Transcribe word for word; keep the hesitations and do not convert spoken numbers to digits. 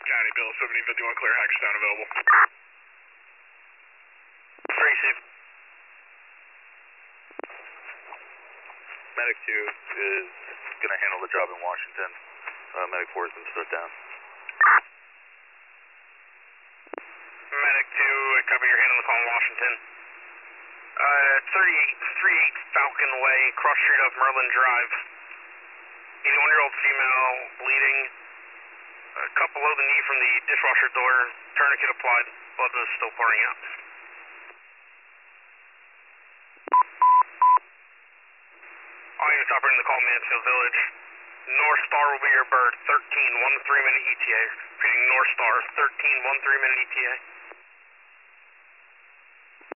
County, Bill seventeen fifty-one, clear, Hagerstown available. Tracy. Medic two is going to handle the job in Washington. Uh, Medic four has been stood down. Medic two, cover your hand on the call in Washington. Uh, thirty-eight thirty-eight Falcon Way, cross street of Merlin Drive. eighty-one-year-old female, bleeding. A cup below the knee from the dishwasher door. Tourniquet applied. Blood was still pouring out. All units operating the call, Mansfield Village. North Star will be your bird. thirteen, one three minute E T A. Repeating North Star, thirteen, one three minute E T A.